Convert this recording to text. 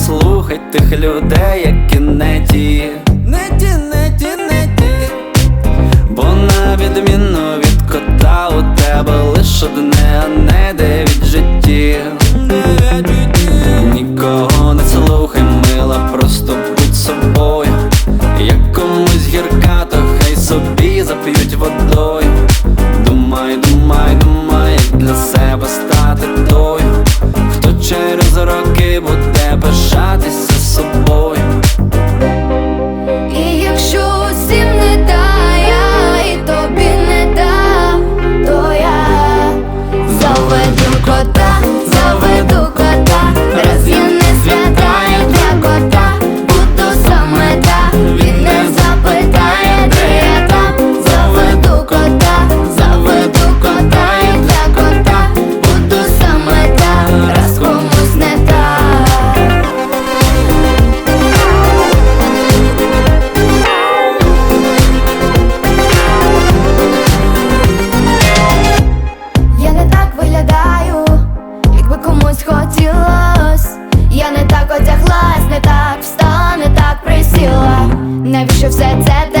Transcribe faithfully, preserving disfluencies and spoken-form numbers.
слухай тих людей, які не ті. Не ті, не ті, не ті. Бо на відміну від кота у тебе лиш одне, а не дев'ять життів. Нікого не слухай, мила, просто будь собою. Як комусь гірка, то хай собі зап'ють водою. Думай, думай, думай, як для себе стати тою, хто через роки буде пишатися собою. І якщо усім не да, я і тобі не дам, то я заведу кота, заведу кота. Раз я не згадаю для кота, буду саме та. Він не запитає, де я там. Заведу кота, заведу кота, і для кота буду саме та. Раз комусь не так. Я не так виглядаю, якби комусь хотілось. Я не так одяглась, не так встала, не так присіла. Навіщо все це